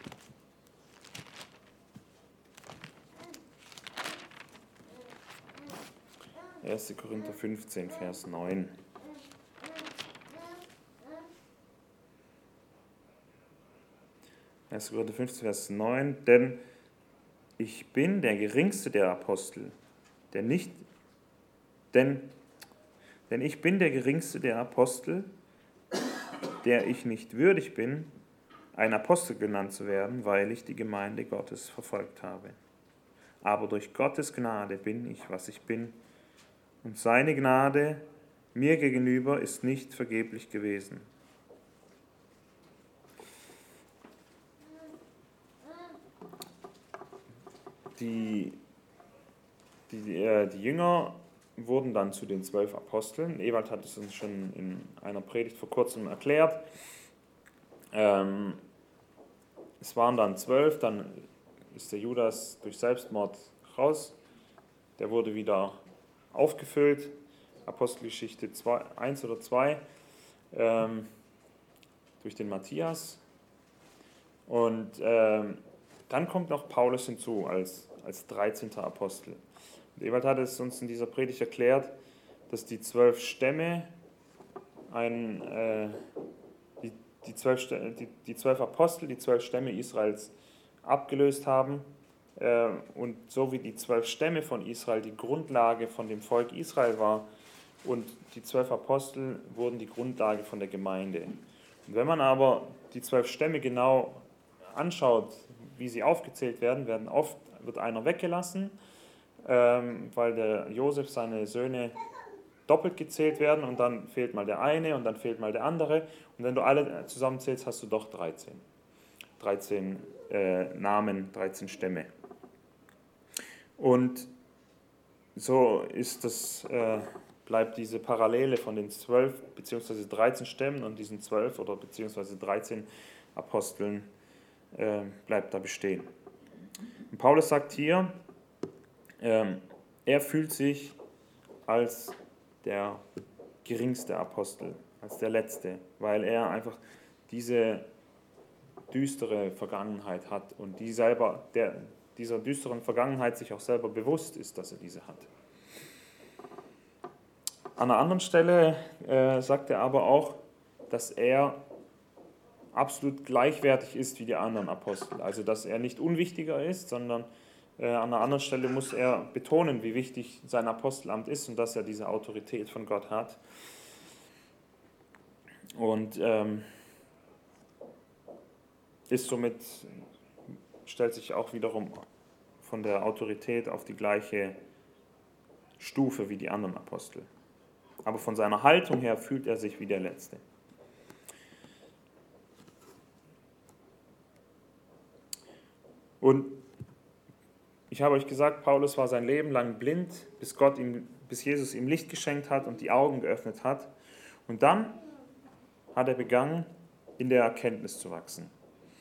1. Korinther 15, Vers 9. 1. Korinther 15, Vers 9. Denn ich bin der geringste der Apostel, denn ich bin der geringste der Apostel, der ich nicht würdig bin, ein Apostel genannt zu werden, weil ich die Gemeinde Gottes verfolgt habe. Aber durch Gottes Gnade bin ich, was ich bin, und seine Gnade mir gegenüber ist nicht vergeblich gewesen. Die Jünger wurden dann zu den 12 Aposteln. Ewald hat es uns schon in einer Predigt vor kurzem erklärt. Es waren dann 12, dann ist der Judas durch Selbstmord raus. Der wurde wieder aufgefüllt, Apostelgeschichte 1 oder 2, durch den Matthias. Und dann kommt noch Paulus hinzu als 13. Apostel. Und Ewald hat es uns in dieser Predigt erklärt, dass die 12 Stämme die 12 Apostel, die 12 Stämme Israels abgelöst haben. Und so wie die 12 Stämme von Israel die Grundlage von dem Volk Israel war und die 12 Apostel wurden die Grundlage von der Gemeinde. Und wenn man aber die 12 Stämme genau anschaut, wie sie aufgezählt werden, wird einer weggelassen, weil der Josef seine Söhne doppelt gezählt werden und dann fehlt mal der eine und dann fehlt mal der andere. Und wenn du alle zusammenzählst, hast du doch 13. 13 Namen, 13 Stämme. Und so bleibt diese Parallele von den 12 bzw. 13 Stämmen und diesen 12 oder bzw. 13 Aposteln bleibt da bestehen. Und Paulus sagt hier, er fühlt sich als der geringste Apostel, als der Letzte, weil er einfach diese düstere Vergangenheit hat und dieser düsteren Vergangenheit sich auch selber bewusst ist, dass er diese hat. An einer anderen Stelle sagt er aber auch, dass er absolut gleichwertig ist wie die anderen Apostel. Also dass er nicht unwichtiger ist, sondern an einer anderen Stelle muss er betonen, wie wichtig sein Apostelamt ist und dass er diese Autorität von Gott hat. Und stellt sich auch wiederum von der Autorität auf die gleiche Stufe wie die anderen Apostel. Aber von seiner Haltung her fühlt er sich wie der Letzte. Und ich habe euch gesagt, Paulus war sein Leben lang blind, bis Jesus ihm Licht geschenkt hat und die Augen geöffnet hat. Und dann hat er begonnen, in der Erkenntnis zu wachsen.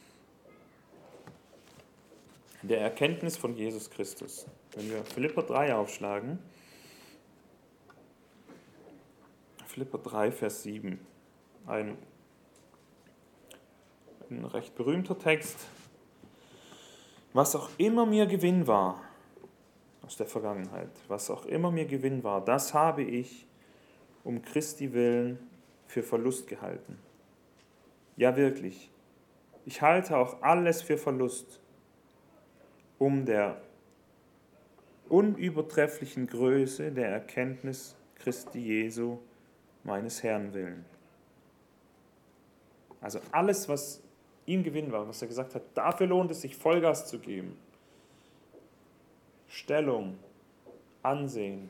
In der Erkenntnis von Jesus Christus. Wenn wir Philipper 3 aufschlagen, Philipper 3, Vers 7, ein recht berühmter Text. Was auch immer mir Gewinn war aus der Vergangenheit, was auch immer mir Gewinn war, das habe ich um Christi willen für Verlust gehalten. Ja, wirklich. Ich halte auch alles für Verlust, um der unübertrefflichen Größe der Erkenntnis Christi Jesu, meines Herrn willen. Also alles, was ihm Gewinn war, was er gesagt hat, dafür lohnt es sich, Vollgas zu geben. Stellung, Ansehen,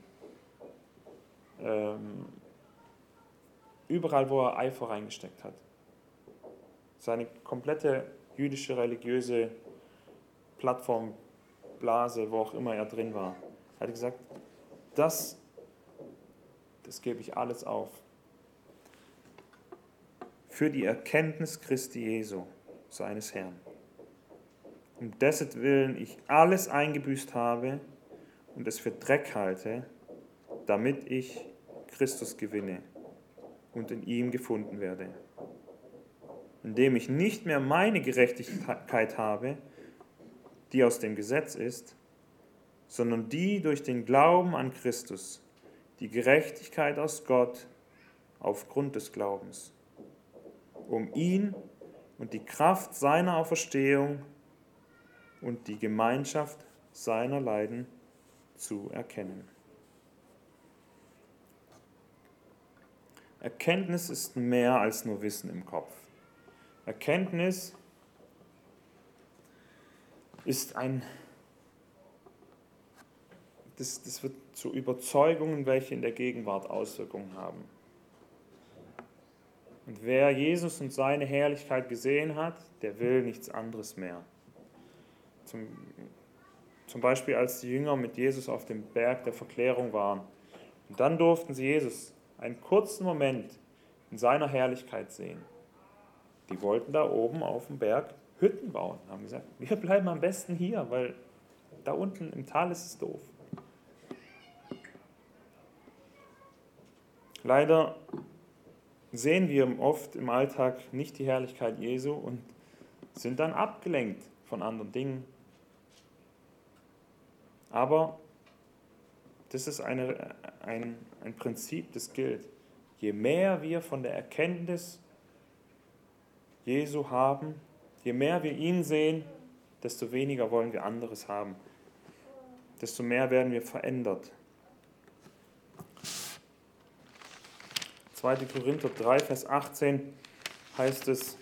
überall, wo er Eifer reingesteckt hat. Seine komplette jüdische, religiöse Plattform, Blase, wo auch immer er drin war. Er hat gesagt, das gebe ich alles auf. Für die Erkenntnis Christi Jesu, seines Herrn. Um dessetwillen ich alles eingebüßt habe und es für Dreck halte, damit ich Christus gewinne und in ihm gefunden werde. Indem ich nicht mehr meine Gerechtigkeit habe, die aus dem Gesetz ist, sondern die durch den Glauben an Christus, die Gerechtigkeit aus Gott aufgrund des Glaubens, um ihn und die Kraft seiner Auferstehung und die Gemeinschaft seiner Leiden zu erkennen. Erkenntnis ist mehr als nur Wissen im Kopf. Erkenntnis ist das wird zu Überzeugungen, welche in der Gegenwart Auswirkungen haben. Und wer Jesus und seine Herrlichkeit gesehen hat, der will nichts anderes mehr. Zum Beispiel, als die Jünger mit Jesus auf dem Berg der Verklärung waren. Und dann durften sie Jesus einen kurzen Moment in seiner Herrlichkeit sehen. Die wollten da oben auf dem Berg Hütten bauen. Haben gesagt, wir bleiben am besten hier, weil da unten im Tal ist es doof. Leider sehen wir oft im Alltag nicht die Herrlichkeit Jesu und sind dann abgelenkt von anderen Dingen. Aber das ist ein Prinzip, das gilt. Je mehr wir von der Erkenntnis Jesu haben, je mehr wir ihn sehen, desto weniger wollen wir anderes haben. Desto mehr werden wir verändert. 2. Korinther 3, Vers 18 heißt es,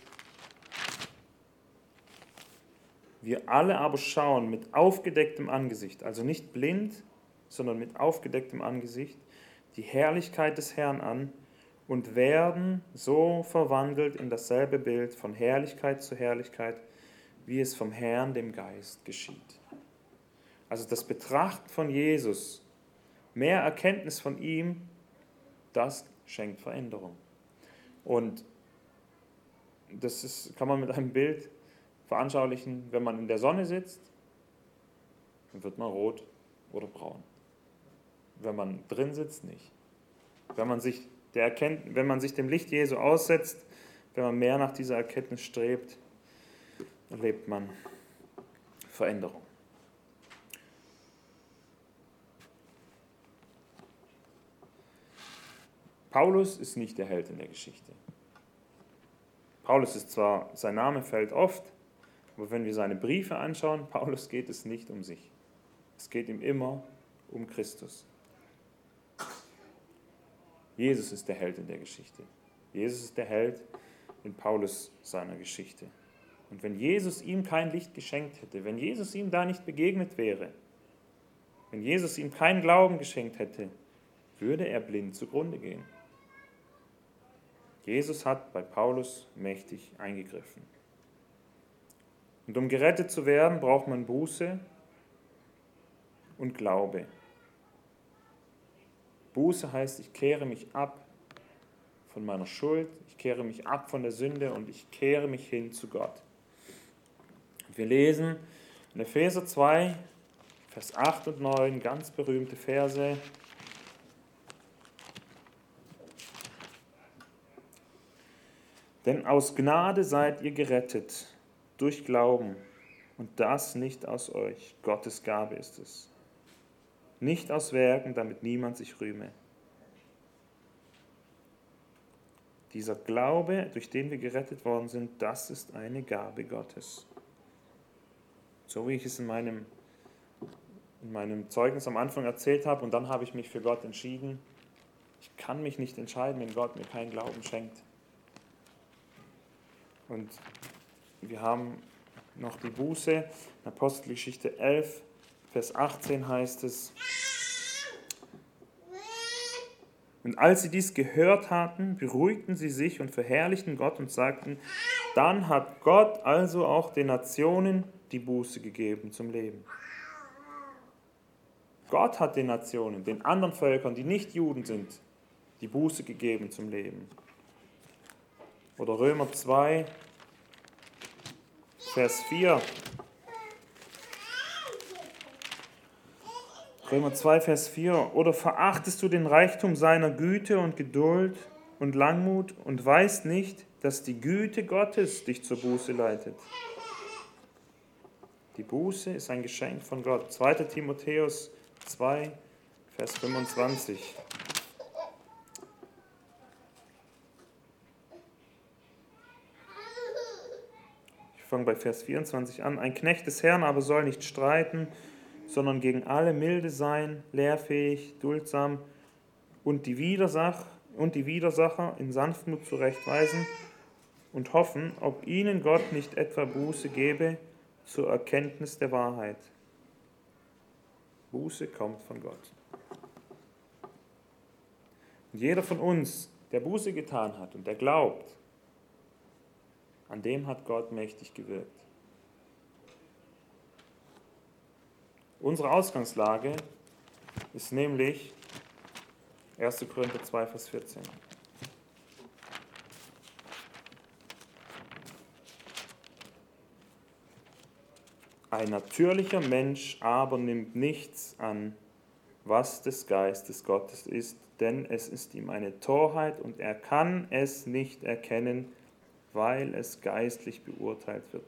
wir alle aber schauen mit aufgedecktem Angesicht, also nicht blind, sondern mit aufgedecktem Angesicht, die Herrlichkeit des Herrn an und werden so verwandelt in dasselbe Bild von Herrlichkeit zu Herrlichkeit, wie es vom Herrn, dem Geist, geschieht. Also das Betrachten von Jesus, mehr Erkenntnis von ihm, das schenkt Veränderung. Und kann man mit einem Bild veranschaulichen, wenn man in der Sonne sitzt, dann wird man rot oder braun. Wenn man drin sitzt, nicht. Wenn man sich dem Licht Jesu aussetzt, wenn man mehr nach dieser Erkenntnis strebt, erlebt man Veränderung. Paulus ist nicht der Held in der Geschichte. Paulus ist zwar, sein Name fällt oft, aber wenn wir seine Briefe anschauen, Paulus geht es nicht um sich. Es geht ihm immer um Christus. Jesus ist der Held in der Geschichte. Jesus ist der Held in Paulus seiner Geschichte. Und wenn Jesus ihm kein Licht geschenkt hätte, wenn Jesus ihm da nicht begegnet wäre, wenn Jesus ihm keinen Glauben geschenkt hätte, würde er blind zugrunde gehen. Jesus hat bei Paulus mächtig eingegriffen. Und um gerettet zu werden, braucht man Buße und Glaube. Buße heißt, ich kehre mich ab von meiner Schuld, ich kehre mich ab von der Sünde und ich kehre mich hin zu Gott. Und wir lesen in Epheser 2, Vers 8 und 9, ganz berühmte Verse. Denn aus Gnade seid ihr gerettet, durch Glauben, und das nicht aus euch, Gottes Gabe ist es. Nicht aus Werken, damit niemand sich rühme. Dieser Glaube, durch den wir gerettet worden sind, das ist eine Gabe Gottes. So wie ich es in meinem Zeugnis am Anfang erzählt habe, und dann habe ich mich für Gott entschieden. Ich kann mich nicht entscheiden, wenn Gott mir keinen Glauben schenkt. Und wir haben noch die Buße. In Apostelgeschichte 11, Vers 18 heißt es: Und als sie dies gehört hatten, beruhigten sie sich und verherrlichten Gott und sagten, dann hat Gott also auch den Nationen die Buße gegeben zum Leben. Gott hat den Nationen, den anderen Völkern, die nicht Juden sind, die Buße gegeben zum Leben. Oder Römer 2, Vers 4. Römer 2, Vers 4. Oder verachtest du den Reichtum seiner Güte und Geduld und Langmut und weißt nicht, dass die Güte Gottes dich zur Buße leitet? Die Buße ist ein Geschenk von Gott. 2. Timotheus 2, Vers 25. Ich fange bei Vers 24 an. Ein Knecht des Herrn aber soll nicht streiten, sondern gegen alle milde sein, lehrfähig, duldsam und die Widersacher in Sanftmut zurechtweisen und hoffen, ob ihnen Gott nicht etwa Buße gebe zur Erkenntnis der Wahrheit. Buße kommt von Gott. Und jeder von uns, der Buße getan hat und der glaubt, an dem hat Gott mächtig gewirkt. Unsere Ausgangslage ist nämlich 1. Korinther 2, Vers 14. Ein natürlicher Mensch aber nimmt nichts an, was des Geistes Gottes ist, denn es ist ihm eine Torheit und er kann es nicht erkennen, weil es geistlich beurteilt wird.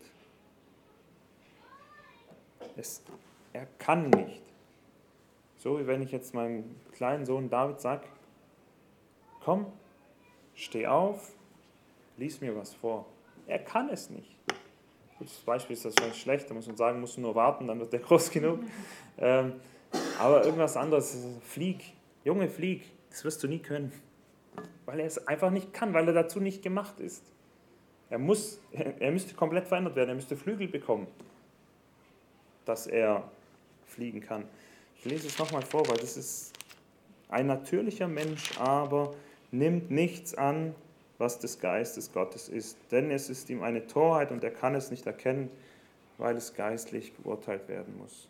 Er kann nicht. So wie wenn ich jetzt meinem kleinen Sohn David sage, komm, steh auf, lies mir was vor. Er kann es nicht. Gutes Beispiel ist das schon schlecht, da muss man sagen, musst du nur warten, dann wird der groß genug. Aber irgendwas anderes, flieg, Junge, flieg, das wirst du nie können. Weil er es einfach nicht kann, weil er dazu nicht gemacht ist. Er müsste komplett verändert werden, er müsste Flügel bekommen, dass er fliegen kann. Ich lese es nochmal vor, weil das ist ein natürlicher Mensch, aber nimmt nichts an, was des Geistes Gottes ist. Denn es ist ihm eine Torheit und er kann es nicht erkennen, weil es geistlich beurteilt werden muss.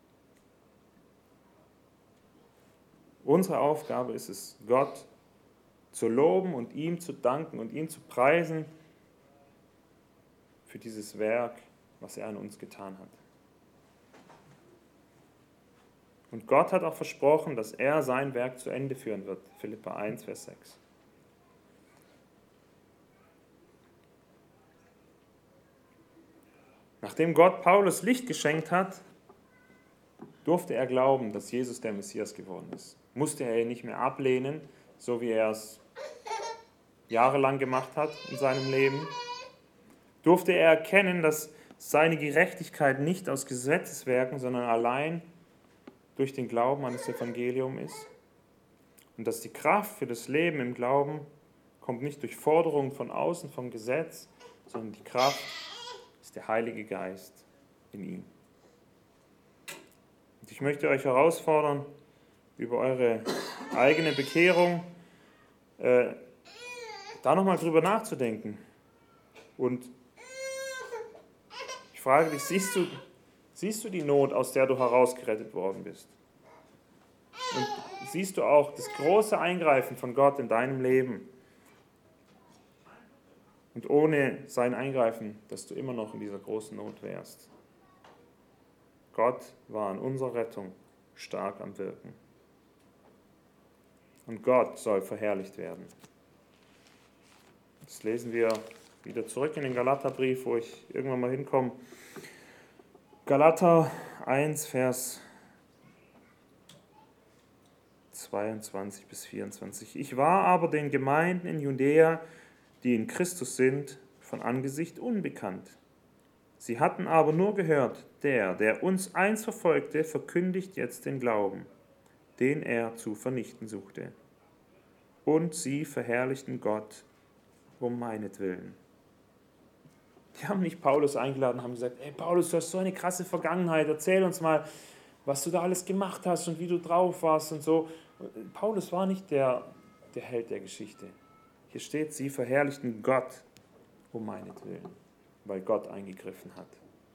Unsere Aufgabe ist es, Gott zu loben und ihm zu danken und ihn zu preisen für dieses Werk, was er an uns getan hat. Und Gott hat auch versprochen, dass er sein Werk zu Ende führen wird. Philipper 1, Vers 6. Nachdem Gott Paulus Licht geschenkt hat, durfte er glauben, dass Jesus der Messias geworden ist. Musste er ihn nicht mehr ablehnen, so wie er es jahrelang gemacht hat in seinem Leben. Durfte er erkennen, dass seine Gerechtigkeit nicht aus Gesetzeswerken, sondern allein durch den Glauben an das Evangelium ist. Und dass die Kraft für das Leben im Glauben kommt nicht durch Forderungen von außen vom Gesetz, sondern die Kraft ist der Heilige Geist in ihm. Und ich möchte euch herausfordern, über eure eigene Bekehrung da nochmal drüber nachzudenken. Und ich frage dich, siehst du die Not, aus der du herausgerettet worden bist? Und siehst du auch das große Eingreifen von Gott in deinem Leben? Und ohne sein Eingreifen, dass du immer noch in dieser großen Not wärst. Gott war an unserer Rettung stark am Wirken. Und Gott soll verherrlicht werden. Das lesen wir wieder zurück in den Galaterbrief, wo ich irgendwann mal hinkomme. Galater 1, Vers 22 bis 24. Ich war aber den Gemeinden in Judäa, die in Christus sind, von Angesicht unbekannt. Sie hatten aber nur gehört, der uns einst verfolgte, verkündigt jetzt den Glauben, den er zu vernichten suchte. Und sie verherrlichten Gott um meinetwillen. Die haben nicht Paulus eingeladen, haben gesagt, hey Paulus, du hast so eine krasse Vergangenheit, erzähl uns mal, was du da alles gemacht hast und wie du drauf warst und so. Paulus war nicht der Held der Geschichte. Hier steht, sie verherrlichten Gott um meinetwillen, weil Gott eingegriffen hat.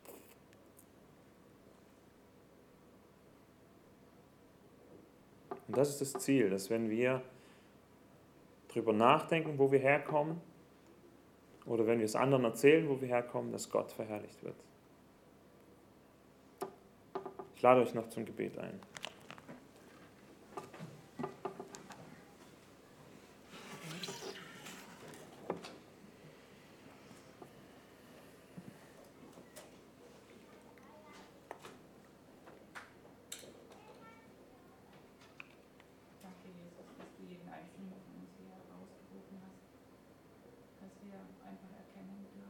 Und das ist das Ziel, dass wenn wir darüber nachdenken, wo wir herkommen, oder wenn wir es anderen erzählen, wo wir herkommen, dass Gott verherrlicht wird. Ich lade euch noch zum Gebet ein.